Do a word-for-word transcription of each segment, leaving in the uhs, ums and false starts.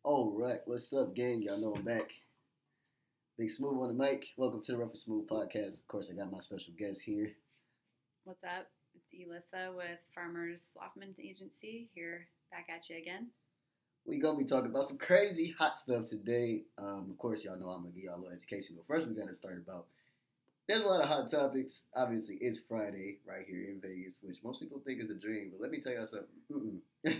All right, what's up, gang? Y'all know I'm back. Big Smooth on the mic. Welcome to the Rough and Smooth podcast. Of course, I got my special guest here. What's up? It's Elissa with Farmers Loftman Agency here back at you again. We gonna be talking about some crazy hot stuff today. Um, of course, y'all know I'm gonna give y'all a little education, but first we're gonna start about. There's a lot of hot topics. Obviously, it's Friday right here in Vegas, which most people think is a dream. But let me tell y'all something.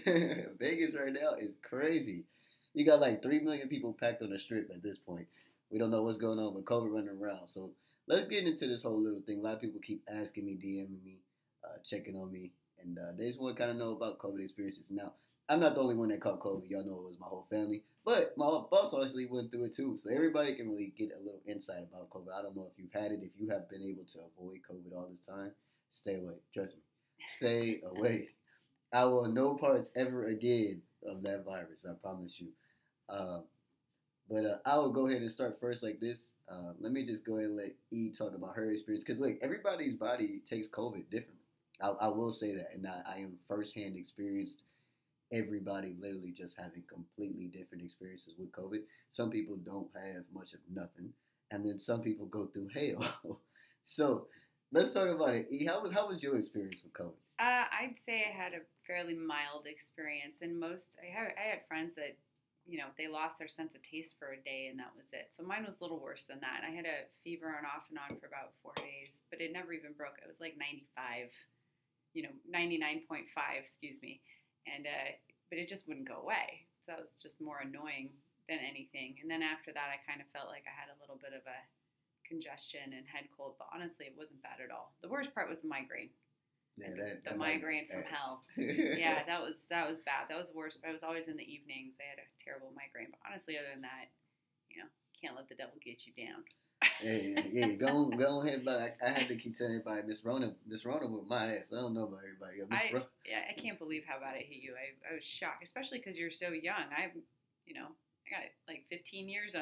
Vegas right now is crazy. You got like three million people packed on the strip at this point. We don't know what's going on with COVID running around. So let's get into this whole little thing. A lot of people keep asking me, DMing me, uh, checking on me, and uh, they just want to kind of know about COVID experiences. Now, I'm not the only one that caught COVID. Y'all know it was my whole family. But my boss actually went through it too. So everybody can really get a little insight about COVID. I don't know if you've had it. If you have been able to avoid COVID all this time, stay away. Trust me. Stay away. I will no parts ever again of that virus. I promise you. Uh, but uh, I will go ahead and start first like this. Uh, let me just go ahead and let E talk about her experience. Because, look, everybody's body takes COVID differently. I, I will say that. And I, I am firsthand experienced everybody literally just having completely different experiences with COVID. Some people don't have much of nothing, and then some people go through hell. So let's talk about it. E, how was how was your experience with COVID? Uh, I'd say I had a fairly mild experience, and most I had I had friends that you know they lost their sense of taste for a day, and that was it. So mine was a little worse than that. I had a fever on off and on for about four days, but it never even broke. It was like ninety-five, you know, ninety-nine point five, excuse me. And uh, but it just wouldn't go away. So it was just more annoying than anything. And then after that, I kind of felt like I had a little bit of a congestion and head cold. But honestly, it wasn't bad at all. The worst part was the migraine. Yeah, that, the that migraine from hell. Yeah, that was that was bad. That was the worst. I was always in the evenings. I had a terrible migraine. But honestly, other than that, you know, can't let the devil get you down. yeah, yeah, go on, go on ahead. But I, I had to keep telling everybody, Miss Rona, Miss Rona with my ass. I don't know about everybody else. Miss I, Rona. Yeah, I can't believe how bad it hit you. I, I was shocked, especially because you're so young. I, you know, I got like fifteen years on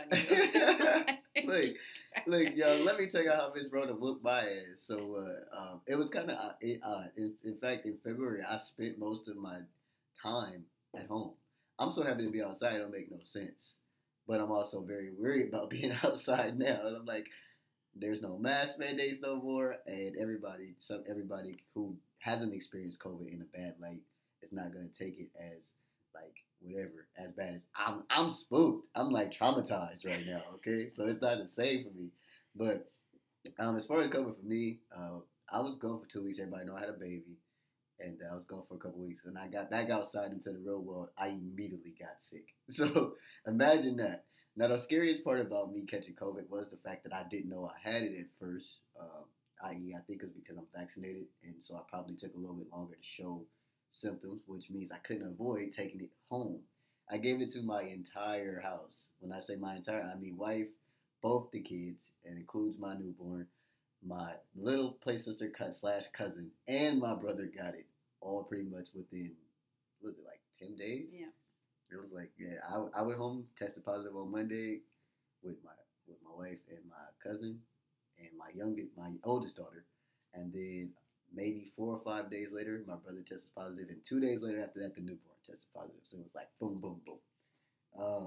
you. look, look, yo, let me tell you how Miss Rona whooped my ass. So uh, um, it was kind of, uh, uh, in, in fact, in February, I spent most of my time at home. I'm so happy to be outside. It don't make no sense. But I'm also very worried about being outside now. And I'm like, there's no mask mandates no more, and everybody, some everybody who hasn't experienced COVID in a bad light is not gonna take it as like whatever as bad as I'm. I'm spooked. I'm like traumatized right now. Okay, so it's not the same for me. But um, as far as COVID for me, uh, I was gone for two weeks. Everybody know I had a baby, and I was gone for a couple weeks. And I got back outside into the real world. I immediately got sick. So imagine that. Now, the scariest part about me catching COVID was the fact that I didn't know I had it at first. Um, that is, I think it was because I'm vaccinated, and so I probably took a little bit longer to show symptoms, which means I couldn't avoid taking it home. I gave it to my entire house. When I say my entire, I mean wife, both the kids, and includes my newborn, my little play sister slash cousin, and my brother got it all pretty much within, what was it, like ten days? Yeah. It was like, yeah, I, I went home, tested positive on Monday with my with my wife and my cousin and my youngest, my oldest daughter, and then maybe four or five days later, my brother tested positive, and two days later after that, the newborn tested positive. So it was like boom, boom, boom. Um,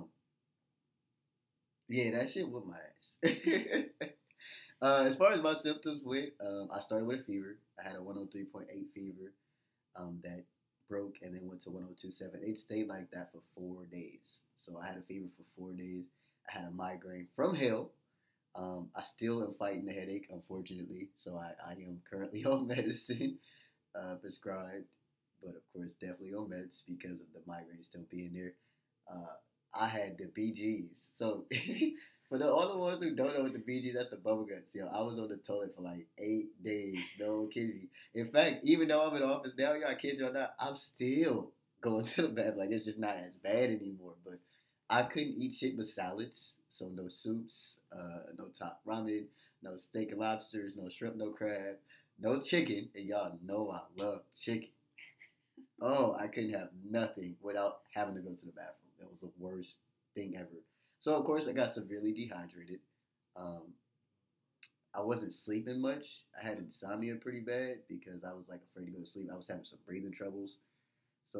yeah, that shit whooped my ass. uh, as far as my symptoms went, um, I started with a fever. I had a one hundred three point eight fever. Um, that broke and then went to one oh two point seven. It stayed like that for four days. So I had a fever for four days. I had a migraine from hell. Um, I still am fighting the headache, unfortunately. So I, I am currently on medicine uh, prescribed, but of course definitely on meds because of the migraine still being there. Uh, I had the B Gs. So for the, all the ones who don't know what the B Gs, that's the bubble guts. Yo, I was on the toilet for like eight days. No kidding. In fact, even though I'm in office now, y'all kids or not, I'm still going to the bathroom. Like, it's just not as bad anymore. But I couldn't eat shit but salads. So no soups, uh, no top ramen, no steak and lobsters, no shrimp, no crab, no chicken. And y'all know I love chicken. Oh, I couldn't have nothing without having to go to the bathroom. That was the worst thing ever. So, of course, I got severely dehydrated. Um, I wasn't sleeping much. I had insomnia pretty bad because I was like afraid to go to sleep. I was having some breathing troubles. So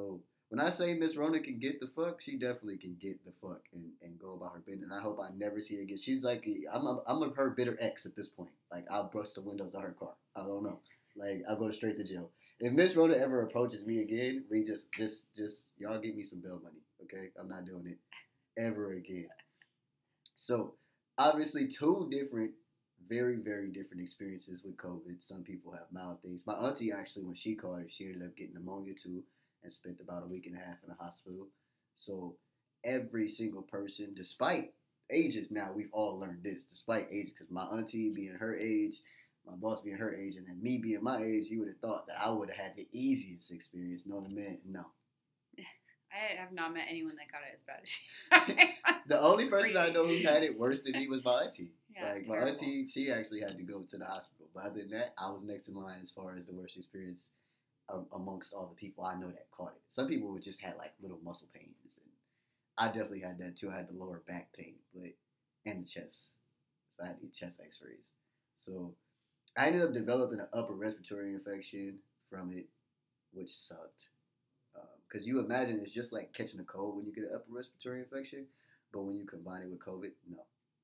When I say Miss Rona can get the fuck, she definitely can get the fuck and, and go about her business. And I hope I never see her again. She's like, I'm a, I'm a her bitter ex at this point. Like, I'll bust the windows of her car. I don't know. Like, I'll go straight to jail. If Miss Rona ever approaches me again, we just, just, just, y'all give me some bail money, okay? I'm not doing it ever again. So, obviously, two different, very, very different experiences with COVID. Some people have mild things. My auntie, actually, when she caught it, she ended up getting pneumonia too and spent about a week and a half in the hospital. So, every single person, despite ages now, we've all learned this, despite ages, because my auntie being her age, my boss being her age, and then me being my age, you would have thought that I would have had the easiest experience. No, the man, no. I have not met anyone that got it as bad as you. The only person I know who had it worse than me was my auntie. Yeah, like, terrible. my auntie, she actually had to go to the hospital. But other than that, I was next in line as far as the worst experience um, amongst all the people I know that caught it. Some people would just had, like, little muscle pains. And I definitely had that, too. I had the lower back pain, but and the chest. So I had the chest x-rays. So I ended up developing an upper respiratory infection from it, which sucked. Because um, you imagine it's just like catching a cold when you get an upper respiratory infection, but when you combine it with COVID, no.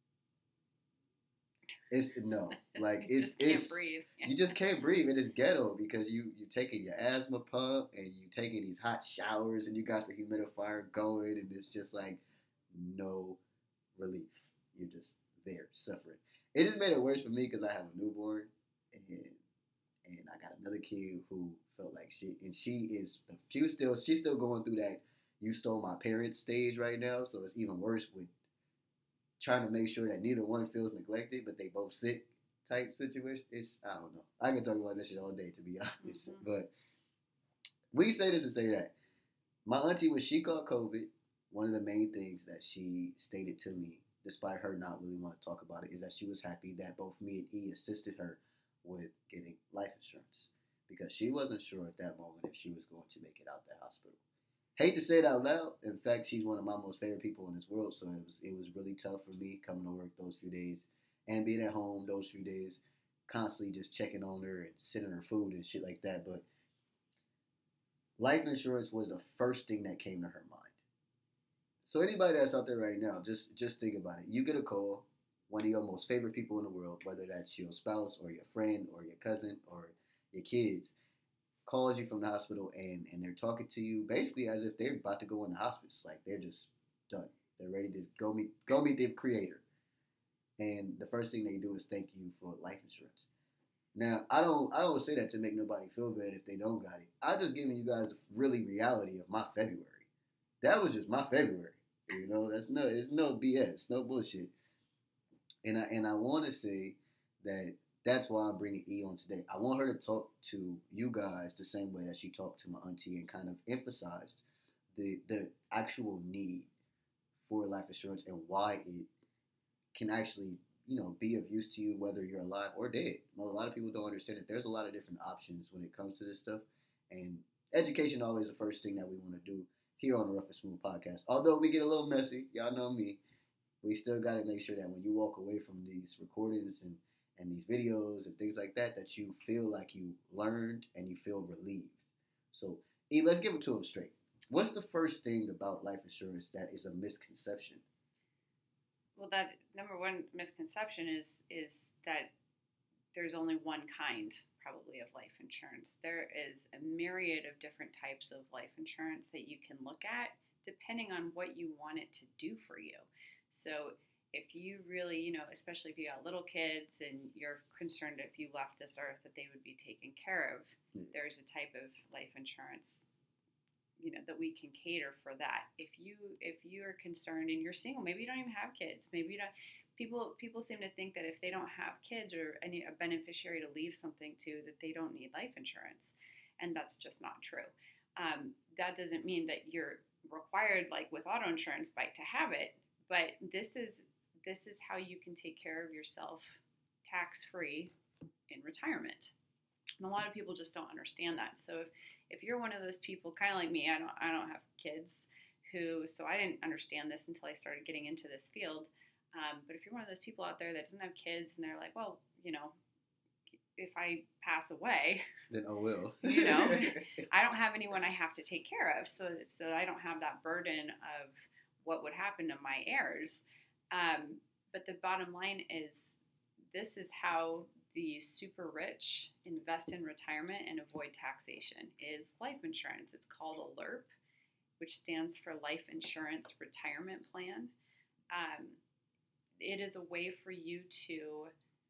It's no, like you it's just can't it's breathe. you just can't breathe. It is ghetto because you you taking your asthma pump and you taking these hot showers and you got the humidifier going and it's just like no relief. You're just there suffering. It just made it worse for me because I have a newborn and and I got another kid who felt like shit, and she is she was still she's still going through that you stole my parents stage right now, so it's even worse with trying to make sure that neither one feels neglected, but they both sick type situation. It's I don't know. I can talk about that shit all day to be honest, mm-hmm. But we say this and say that. My auntie, when she caught COVID, one of the main things that she stated to me, despite her not really want to talk about it, is that she was happy that both me and E assisted her with getting life insurance because she wasn't sure at that moment if she was going to make it out the hospital. Hate to say it out loud. In fact, she's one of my most favorite people in this world, so it was it was really tough for me coming to work those few days and being at home those few days, constantly just checking on her and sending her food and shit like that. But life insurance was the first thing that came to her mind. So anybody that's out there right now, just just think about it. You get a call, one of your most favorite people in the world, whether that's your spouse or your friend or your cousin or your kids, calls you from the hospital and, and they're talking to you basically as if they're about to go in the hospice. Like they're just done. They're ready to go meet go meet their creator. And the first thing they do is thank you for life insurance. Now, I don't I don't say that to make nobody feel bad if they don't got it. I'm just giving you guys really reality of my February. That was just my February. You know, that's no it's no B S, no bullshit. And I and I want to say that that's why I'm bringing E on today. I want her to talk to you guys the same way that she talked to my auntie and kind of emphasized the the actual need for life insurance and why it can actually, you know, be of use to you whether you're alive or dead. Well, a lot of people don't understand that there's a lot of different options when it comes to this stuff. And education is always the first thing that we want to do here on the Rough and Smooth podcast. Although we get a little messy, y'all know me, we still got to make sure that when you walk away from these recordings and and these videos and things like that, that you feel like you learned and you feel relieved. So, E, let's give it to them straight. What's the first thing about life insurance that is a misconception? Well, that number one misconception is is that there's only one kind, probably, of life insurance. There is a myriad of different types of life insurance that you can look at depending on what you want it to do for you. So if you really, you know, especially if you got little kids and you're concerned if you left this earth that they would be taken care of, mm. there's a type of life insurance, you know, that we can cater for that. If you if you're concerned and you're single, maybe you don't even have kids, maybe you don't. People people seem to think that if they don't have kids or any a beneficiary to leave something to, that they don't need life insurance, and that's just not true. Um, that doesn't mean that you're required, like with auto insurance, by to have it, but this is. This is how you can take care of yourself tax-free in retirement. And a lot of people just don't understand that. So if, if you're one of those people, kind of like me, I don't I don't have kids, who so I didn't understand this until I started getting into this field. Um, but if you're one of those people out there that doesn't have kids and they're like, well, you know, if I pass away, then oh well. you know, I don't have anyone I have to take care of, so so I don't have that burden of what would happen to my heirs. Um, but the bottom line is, this is how the super rich invest in retirement and avoid taxation, is life insurance. It's called a L I R P, which stands for Life Insurance Retirement Plan. Um, it is a way for you to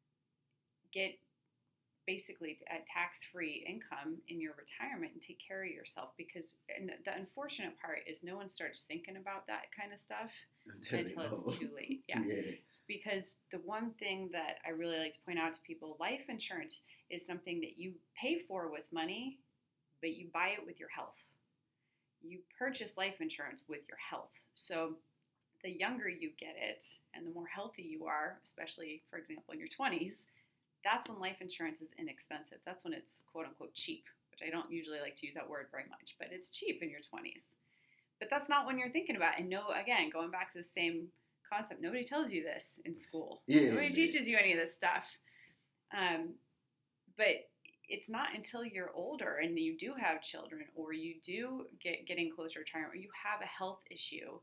get basically a tax-free income in your retirement and take care of yourself, because and the, the unfortunate part is no one starts thinking about that kind of stuff until, until it's too late. Yeah. yeah. Because the one thing that I really like to point out to people, life insurance is something that you pay for with money, but you buy it with your health. You purchase life insurance with your health. So the younger you get it and the more healthy you are, especially, for example, in your twenties, that's when life insurance is inexpensive. That's when it's quote unquote cheap, which I don't usually like to use that word very much, but it's cheap in your twenties. But that's not when you're thinking about it. And no, again, going back to the same concept, nobody tells you this in school. Yeah, nobody yeah. teaches you any of this stuff. Um, but it's not until you're older and you do have children, or you do get getting closer to retirement, or you have a health issue,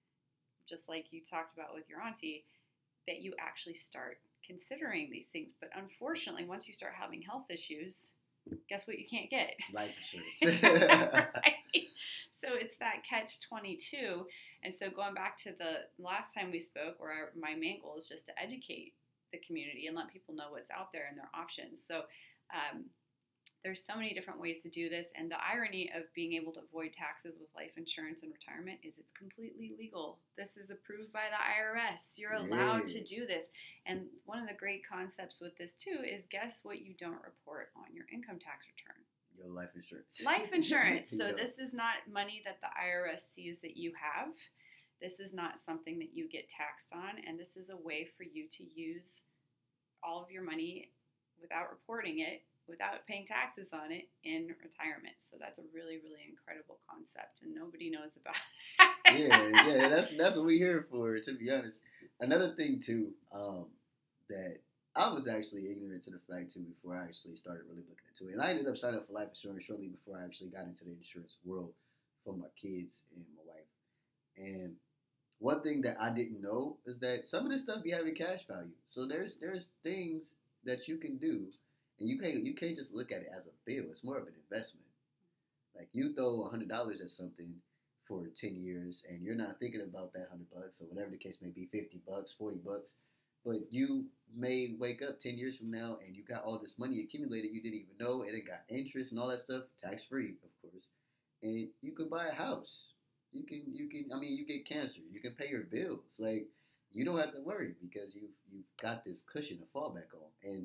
just like you talked about with your auntie, that you actually start considering these things. But unfortunately, once you start having health issues, guess what you can't get? Life insurance. Right? So it's that catch twenty-two. And so going back to the last time we spoke, where I, my main goal is just to educate the community and let people know what's out there and their options. So um, there's so many different ways to do this. And the irony of being able to avoid taxes with life insurance and retirement is it's completely legal. This is approved by the I R S. You're allowed yeah. to do this. And one of the great concepts with this too is, guess what you don't report on your income tax return? Your life insurance. Life insurance. So yeah. this is not money that the I R S sees that you have. This is not something that you get taxed on. And this is a way for you to use all of your money without reporting it, without paying taxes on it in retirement. So that's a really, really incredible concept, and nobody knows about that. yeah, yeah, that's that's what we're here for, to be honest. Another thing too, um, that I was actually ignorant to the fact too before I actually started really looking into it. And I ended up signing up for life insurance shortly before I actually got into the insurance world for my kids and my wife. And one thing that I didn't know is that some of this stuff be having cash value. So there's there's things that you can do. And you can't you can't just look at it as a bill. It's more of an investment. Like, you throw one hundred dollars at something for ten years, and you're not thinking about that one hundred bucks or whatever the case may be, fifty bucks, forty bucks. But you may wake up ten years from now and you got all this money accumulated you didn't even know, and it got interest and all that stuff, tax free, of course. And you could buy a house. You can you can I mean you get cancer. You can pay your bills. Like, you don't have to worry because you you've got this cushion to fall back on. And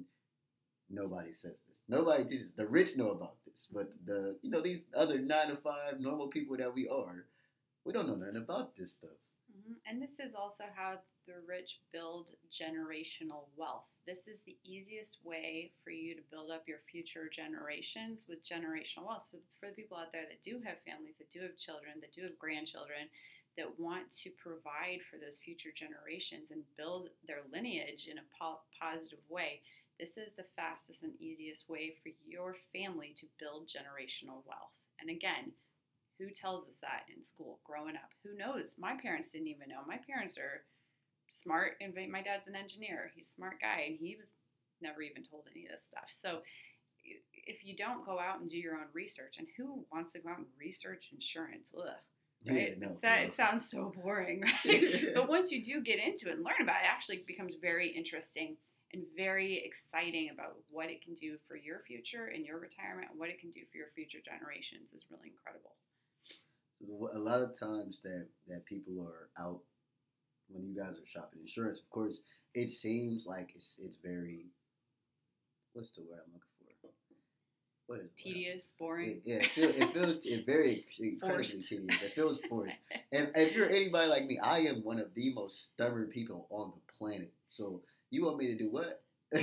nobody says this. Nobody teaches. The rich know about this, but the you know these other nine to five normal people that we are, we don't know nothing about this stuff. Mm-hmm. And this is also how the rich build generational wealth. This is the easiest way for you to build up your future generations with generational wealth. So for the people out there that do have families, that do have children, that do have grandchildren, that want to provide for those future generations and build their lineage in a po- positive way, this is the fastest and easiest way for your family to build generational wealth. And again, who tells us that in school growing up? Who knows? My parents didn't even know. My parents are smart, and my dad's an engineer. He's a smart guy, and he was never even told any of this stuff. So if you don't go out and do your own research, and who wants to go out and research insurance? Ugh. Right? Yeah, no, that, no. It sounds so boring, right? But once you do get into it and learn about it, it actually becomes very interesting and very exciting about what it can do for your future and your retirement, and what it can do for your future generations is really incredible. So a lot of times that, that people are out, when you guys are shopping insurance, of course, it seems like it's it's very, what's the word I'm looking for? What is Tedious, boring. It, yeah, it feels, it feels it very incredibly tedious. It feels forced. And if you're anybody like me, I am one of the most stubborn people on the planet. So you want me to do what?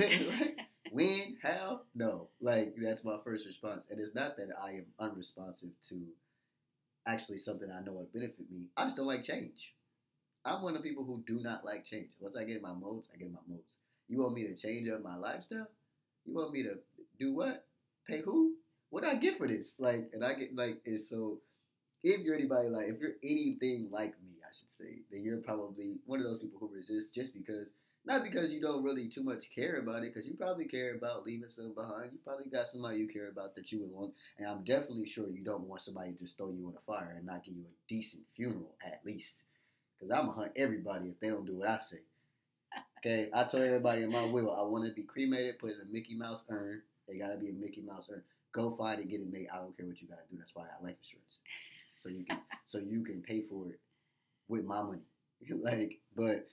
When? How? No. Like, that's my first response. And it's not that I am unresponsive to actually something I know will benefit me. I just don't like change. I'm one of the people who do not like change. Once I get in my modes, I get in my modes. You want me to change up my lifestyle? You want me to do what? Pay who? What do I get for this? Like, and I get like, and so if you're anybody like, if you're anything like me, I should say, then you're probably one of those people who resist just because, not because you don't really too much care about it, because you probably care about leaving something behind. You probably got somebody you care about that you would want, and I'm definitely sure you don't want somebody to just throw you in a fire and not give you a decent funeral at least. Because I'm gonna hunt everybody if they don't do what I say. Okay, I told everybody in my will I want to be cremated, put in a Mickey Mouse urn. They gotta be a Mickey Mouse urn. Go find it, get it made. I don't care what you gotta do. That's why I got life insurance, so you can so you can pay for it with my money. Like, but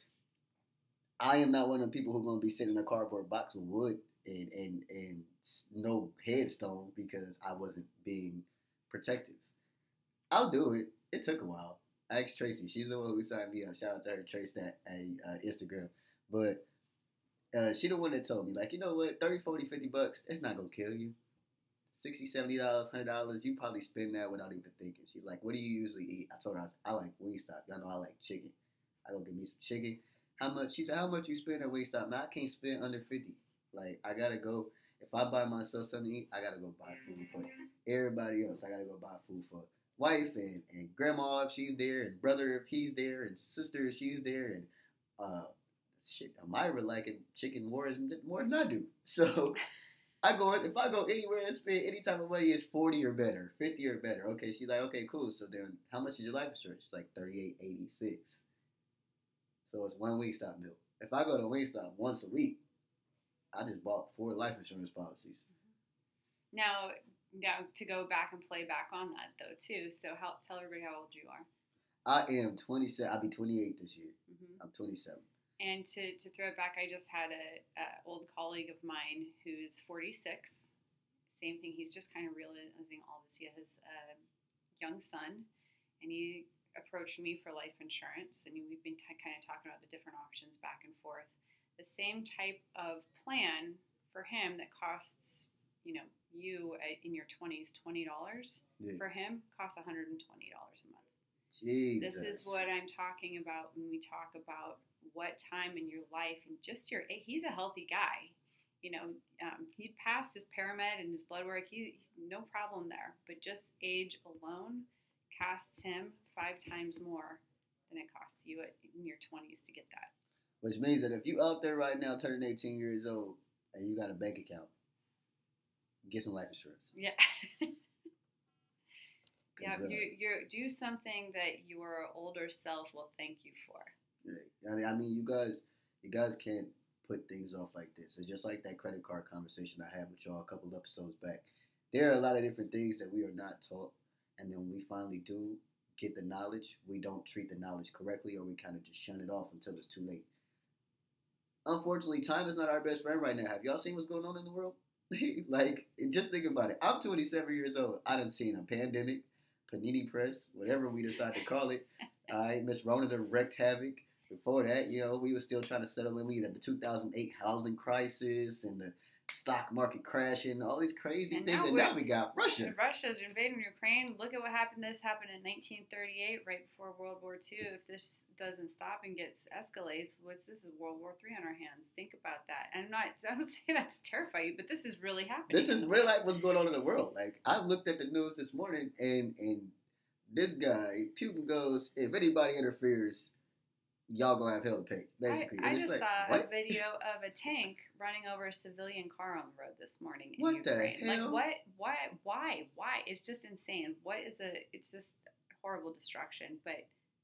I am not one of the people who are gonna be sitting in a cardboard box of wood and and and no headstone because I wasn't being protective. I'll do it. It took a while. I asked Tracy. She's the one who signed me up. Shout out to her, Trace, that at uh, Instagram. But uh, she the one that told me, like, you know what, thirty, forty, fifty bucks, it's not going to kill you. sixty, seventy dollars, one hundred dollars, you probably spend that without even thinking. She's like, what do you usually eat? I told her, I, was, I like Wingstop. Y'all know I like chicken. I go get me some chicken. How much? She said, how much you spend at Wingstop? Man, I can't spend under fifty. Like, I got to go. If I buy myself something to eat, I got to go buy food for everybody else. I got to go buy food for wife and, and grandma if she's there, and brother if he's there, and sister if she's there, and uh, shit, Myra liking chicken more, more than I do. So I go, if I go anywhere and spend any type of money, it's forty or better, fifty or better. Okay, she's like, okay, cool. So then how much is your life insurance? She's like thirty-eight eighty-six. So it's one Wingstop meal. If I go to Wingstop once a week, I just bought four life insurance policies. Now, now to go back and play back on that though too. So how, tell everybody how old you are. I am twenty-seven. I'll be twenty-eight this year. Mm-hmm. I'm twenty-seven. And to, to throw it back, I just had a, a old colleague of mine who's forty-six. Same thing. He's just kind of realizing all this. He has a young son, and he approached me for life insurance, and we've been t- kind of talking about the different options back and forth. The same type of plan for him that costs, you know, you in your twenties twenty dollars, yeah. For him costs one hundred twenty dollars a month. Jesus. This is what I'm talking about when we talk about what time in your life and just your, he's a healthy guy. You know, um, he'd passed his paramed and his blood work. He, no problem there. But just age alone costs him five times more than it costs you at, in your twenties to get that. Which means that if you out there right now turning eighteen years old and you got a bank account, get some life insurance. Yeah. Yeah, uh, you you do something that your older self will thank you for. Right. I mean, I mean, you guys, you guys can't put things off like this. It's just like that credit card conversation I had with y'all a couple episodes back. There are a lot of different things that we are not taught, and then when we finally do get the knowledge, we don't treat the knowledge correctly, or we kind of just shun it off until it's too late. Unfortunately, time is not our best friend right now. Have y'all seen what's going on in the world? Like, just think about it. I'm twenty-seven years old. I done seen a pandemic, Panini Press, whatever we decide to call it. All right, Miss Rona done wreaked havoc. Before that, you know, we were still trying to settle in. We had the two thousand eight housing crisis and the stock market crashing, all these crazy and things. And now we got Russia. Russia's invading Ukraine. Look at what happened. This happened in nineteen thirty-eight, right before World War Two. If this doesn't stop and gets escalates, what's this is World War Three on our hands. Think about that. And I'm not, I don't say that to terrify you, but this is really happening. This is real life what's going on in the world. Like, I looked at the news this morning, and and this guy, Putin, goes, if anybody interferes, y'all gonna have hell to pay, basically. I, I just like, saw what? a video of a tank running over a civilian car on the road this morning in what Ukraine. The hell? Like, what? Why? Why? Why? It's just insane. What is a? It's just horrible destruction. But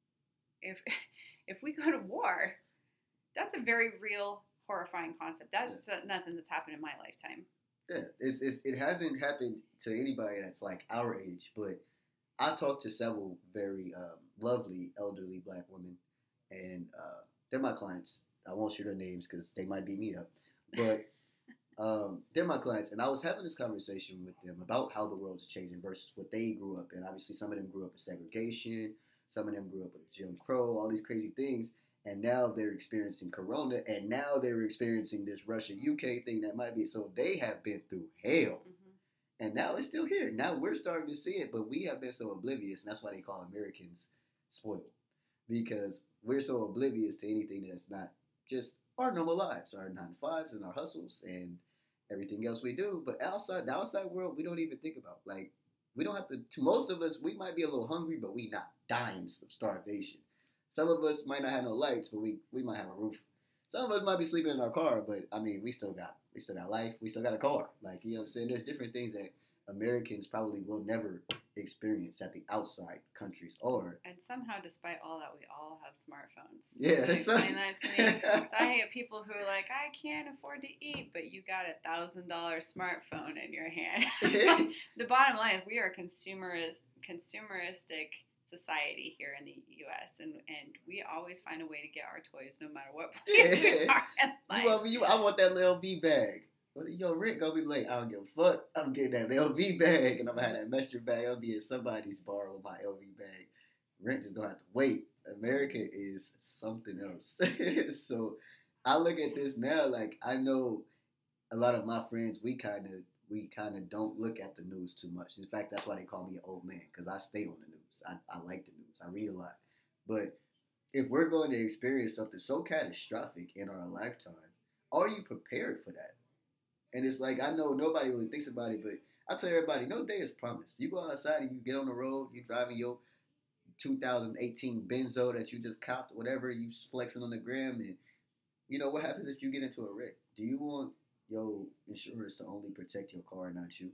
if if we go to war, that's a very real, horrifying concept. That's just nothing that's happened in my lifetime. Yeah, it's, it's it hasn't happened to anybody that's like our age, but I talked to several very um, lovely elderly black women. And uh, they're my clients. I won't share their names because they might beat me up. But um, they're my clients. And I was having this conversation with them about how the world is changing versus what they grew up in. Obviously, some of them grew up in segregation. Some of them grew up with Jim Crow, all these crazy things. And now they're experiencing Corona. And now they're experiencing this Russia-U K thing that might be. So they have been through hell. Mm-hmm. And now it's still here. Now we're starting to see it. But we have been so oblivious. And that's why they call Americans spoiled. Because we're so oblivious to anything that's not just our normal lives, our nine to fives and our hustles, and everything else we do. But outside the outside world, we don't even think about. Like we don't have to. To most of us, we might be a little hungry, but we not dying of starvation. Some of us might not have no lights, but we we might have a roof. Some of us might be sleeping in our car, but I mean, we still got we still got life. We still got a car. Like you know what I'm saying. There's different things that Americans probably will never experience at the outside countries or. And somehow, despite all that, we all have smartphones. Yeah, Can you explain that to me. So I hate people who are like, I can't afford to eat, but you got a thousand dollar smartphone in your hand. The bottom line is we are a consumerist, consumeristic society here in the U S and and we always find a way to get our toys no matter what place Yeah. we are in life. You want me? You, I want that L V bag. Well, yo, Rick gonna be late. I don't give a fuck. I'm getting that L V bag, and I'm gonna have that messenger bag. I'll be at somebody's bar with my L V bag. Rick just gonna have to wait. America is something else. So I look at this now, like I know a lot of my friends. We kind of we kind of don't look at the news too much. In fact, that's why they call me an old man because I stay on the news. I, I like the news. I read a lot. But if we're going to experience something so catastrophic in our lifetime, are you prepared for that? And it's like, I know nobody really thinks about it, but I tell everybody, no day is promised. You go outside and you get on the road, you driving your two thousand eighteen Benzo that you just copped, whatever, you flexing on the gram, and you know, what happens if you get into a wreck? Do you want your insurance to only protect your car and not you?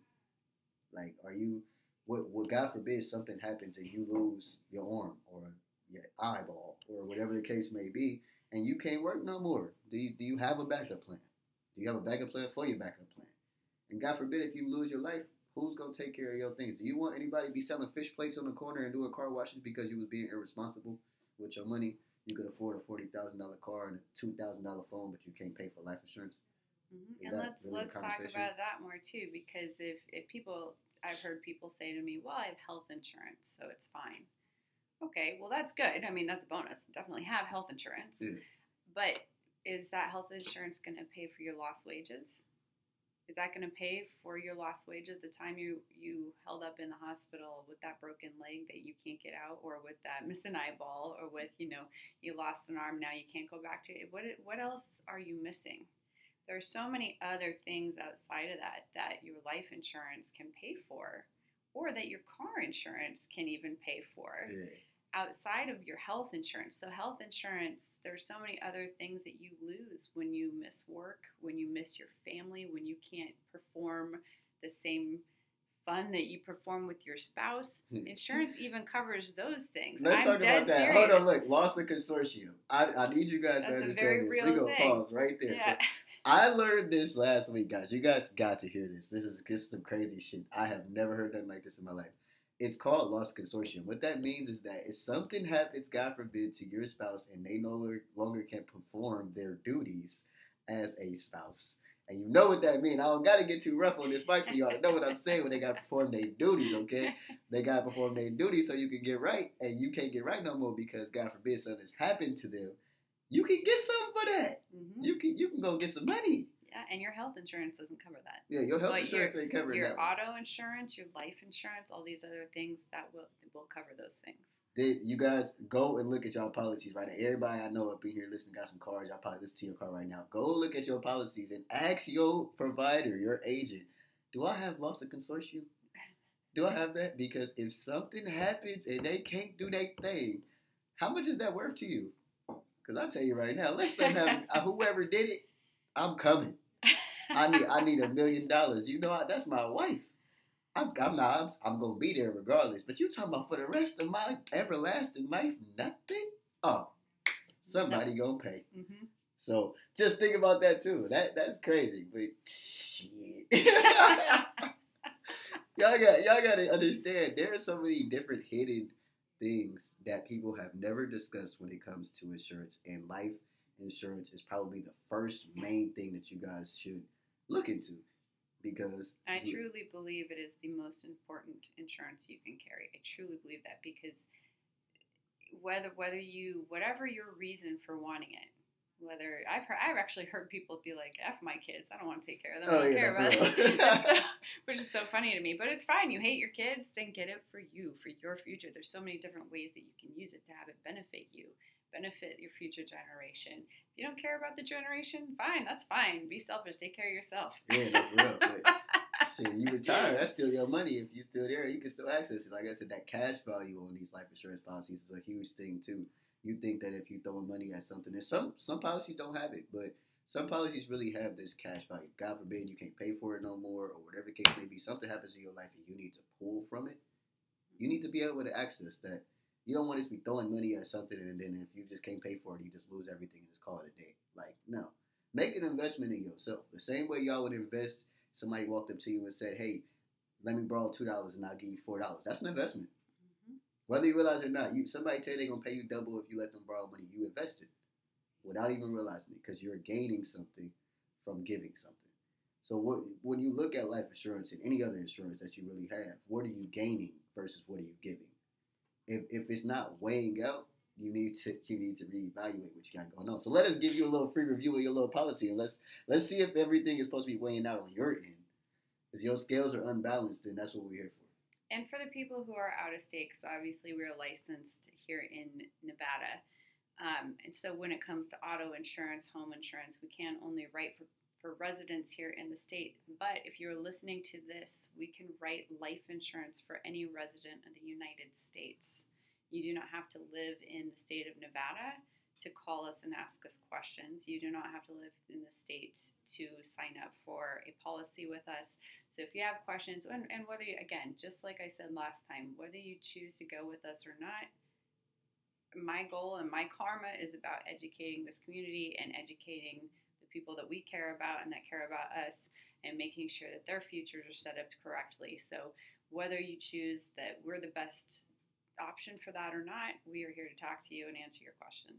Like, are you, what, what God forbid something happens and you lose your arm or your eyeball or whatever the case may be, and you can't work no more? Do you, do you have a backup plan? Do you have a backup plan for your backup plan? And God forbid if you lose your life, who's going to take care of your things? Do you want anybody to be selling fish plates on the corner and doing car washes because you was being irresponsible with your money? You could afford a forty thousand dollars car and a two thousand dollars phone, but you can't pay for life insurance? Mm-hmm. And let's really let's talk about that more too, because if, if people, I've heard people say to me, well, I have health insurance, so it's fine. Okay, well, that's good. I mean, that's a bonus. Definitely have health insurance. Yeah. But is that health insurance going to pay for your lost wages? Is that going to pay for your lost wages the time you, you held up in the hospital with that broken leg that you can't get out, or with that missing eyeball, or with, you know, you lost an arm, now you can't go back to it? What, what else are you missing? There are so many other things outside of that that your life insurance can pay for, or that your car insurance can even pay for. Yeah. Outside of your health insurance. So health insurance, there's so many other things that you lose when you miss work, when you miss your family, when you can't perform the same fun that you perform with your spouse. Insurance even covers those things. Let's I'm talk dead about that. serious. Hold on, look, lost a consortium. I, I need you guys That's to understand a very this. real We gonna thing. pause right there. Yeah. So, I learned this last week, guys. You guys got to hear this. This is just some crazy shit. I have never heard nothing like this in my life. It's called lost consortium. What that means is that if something happens, God forbid, to your spouse and they no longer can perform their duties as a spouse, and you know what that means. I don't got to get too rough on this mic for y'all to know what I'm saying when they got to perform their duties, okay? They got to perform their duties so you can get right, and you can't get right no more because, God forbid, something has happened to them. You can get something for that. Mm-hmm. You can you can go get some money. Yeah, and your health insurance doesn't cover that. Yeah, your health but insurance your, ain't covering your that. Your auto insurance, your life insurance, all these other things, that will will cover those things. Did you guys go and look at your policies right now? Everybody I know up in here listening got some cars. Y'all probably listen to your car right now. Go look at your policies and ask your provider, your agent, do I have lost a consortium? Do I have that? Because if something happens and they can't do their thing, how much is that worth to you? Because I'll tell you right now, let's say whoever did it, I'm coming. I need I need a million dollars. You know, that's my wife. I'm, I'm not. I'm, I'm gonna be there regardless. But you talking about for the rest of my everlasting life, nothing? Oh, somebody no. gonna pay. Mm-hmm. So just think about that too. That that's crazy. But shit, y'all got y'all got to understand. There are so many different hidden things that people have never discussed when it comes to insurance, and life insurance is probably the first main thing that you guys should look into, because I truly believe it is the most important insurance you can carry. I truly believe that, because whether whether you whatever your reason for wanting it, whether I've heard, I've actually heard people be like, "F my kids, I don't want to take care of them. I don't oh, yeah, care about it," so, which is so funny to me. But it's fine. You hate your kids, then get it for you, for your future. There's so many different ways that you can use it to have it benefit you. benefit your future generation. If you don't care about the generation, fine, that's fine. Be selfish. Take care of yourself. Yeah, that's real. But shit, you retire, that's still your money. If you're still there, you can still access it. Like I said, that cash value on these life insurance policies is a huge thing too. You think that if you throwing money at something, and some some policies don't have it, but some policies really have this cash value. God forbid you can't pay for it no more, or whatever the case may be. Something happens in your life and you need to pull from it. You need to be able to access that. You don't want to be throwing money at something and then if you just can't pay for it, you just lose everything and just call it a day. Like, no. Make an investment in yourself. The same way y'all would invest, somebody walked up to you and said, hey, let me borrow two dollars and I'll give you four dollars. That's an investment. Mm-hmm. Whether you realize it or not, you somebody tell you they're going to pay you double if you let them borrow money. You invested without even realizing it because you're gaining something from giving something. So what, when you look at life insurance and any other insurance that you really have, what are you gaining versus what are you giving? If if it's not weighing out, you need to you need to reevaluate what you got going on. So let us give you a little free review of your little policy, and let's let's see if everything is supposed to be weighing out on your end. If your scales are unbalanced, then that's what we're here for. And for the people who are out of state, because obviously we're licensed here in Nevada, um, and so when it comes to auto insurance, home insurance, we can only write for for residents here in the state. But if you're listening to this, we can write life insurance for any resident of the United States. You do not have to live in the state of Nevada to call us and ask us questions. You do not have to live in the state to sign up for a policy with us. So if you have questions, and, and whether you, again, just like I said last time, whether you choose to go with us or not, my goal and my karma is about educating this community and educating people that we care about and that care about us and making sure that their futures are set up correctly. So whether you choose that we're the best option for that or not, we are here to talk to you and answer your questions.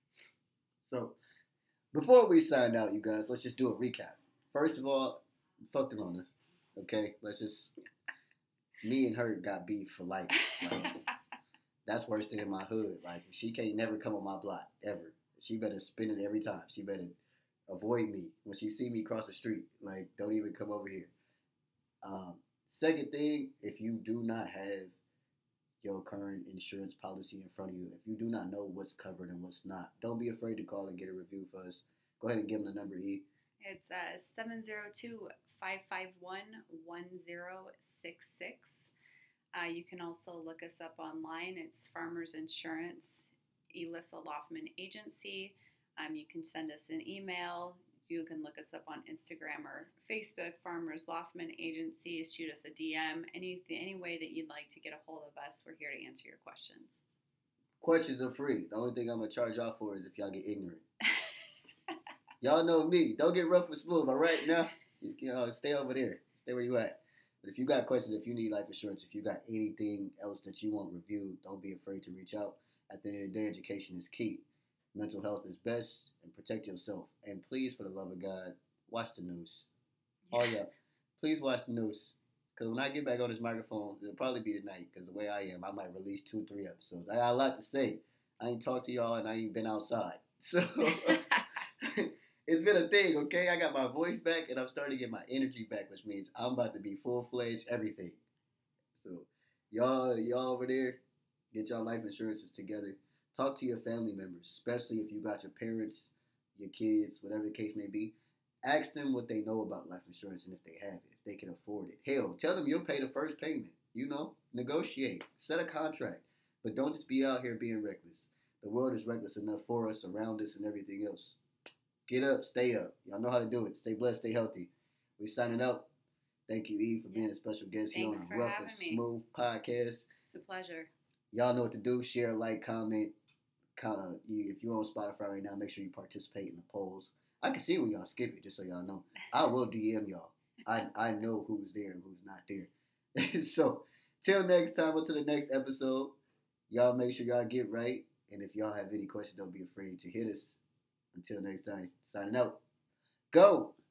So before we sign out, you guys, let's just do a recap. First of all, fuck the Rona. Okay, let's just, me and her got beef for life. Like, that's worse than in my hood. Like, she can't never come on my block, ever. She better spin it every time. She better avoid me when she see me cross the street. Like, don't even come over here. Um, second thing, if you do not have your current insurance policy in front of you, if you do not know what's covered and what's not, don't be afraid to call and get a review for us. Go ahead and give them the number, E. It's uh, seven zero two, five five one, one zero six six. Uh, you can also look us up online. It's Farmers Insurance, Elissa Loftman Agency. Um, you can send us an email. You can look us up on Instagram or Facebook, Farmers Loftman Agency. Shoot us a D M. Any, any way that you'd like to get a hold of us, we're here to answer your questions. Questions are free. The only thing I'm going to charge y'all for is if y'all get ignorant. Y'all know me. Don't get rough and smooth, all right? Now, you, you know, stay over there. Stay where you at. But if you got questions, if you need life insurance, if you got anything else that you want reviewed, don't be afraid to reach out. At the end of the day, education is key. Mental health is best, and protect yourself. And please, for the love of God, watch the news. Oh, yeah. Please watch the news. Because when I get back on this microphone, it'll probably be tonight. Because the way I am, I might release two, three episodes. I got a lot to say. I ain't talked to y'all, and I ain't been outside. So, it's been a thing, okay? I got my voice back, and I'm starting to get my energy back, which means I'm about to be full-fledged everything. So, y'all, y'all over there, get y'all life insurances together. Talk to your family members, especially if you got your parents, your kids, whatever the case may be. Ask them what they know about life insurance and if they have it, if they can afford it. Hell, tell them you'll pay the first payment. You know, negotiate, set a contract. But don't just be out here being reckless. The world is reckless enough for us, around us, and everything else. Get up, stay up. Y'all know how to do it. Stay blessed, stay healthy. We signing out. Thank you, Eve, for being a special guest here Thanks on for Rough having and me. Smooth Podcast. It's a pleasure. Y'all know what to do. Share, like, comment. Kind of, you, if you're on Spotify right now, make sure you participate in the polls. I can see when y'all skip it, just so y'all know. I will D M y'all. I I know who's there and who's not there. So, till next time, until the next episode, y'all make sure y'all get right. And if y'all have any questions, don't be afraid to hit us. Until next time, signing out. Go!